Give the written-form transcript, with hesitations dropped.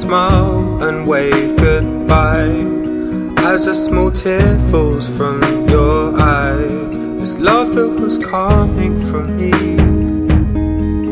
smile and wave goodbye as a small tear falls from your eye. This love that was coming from me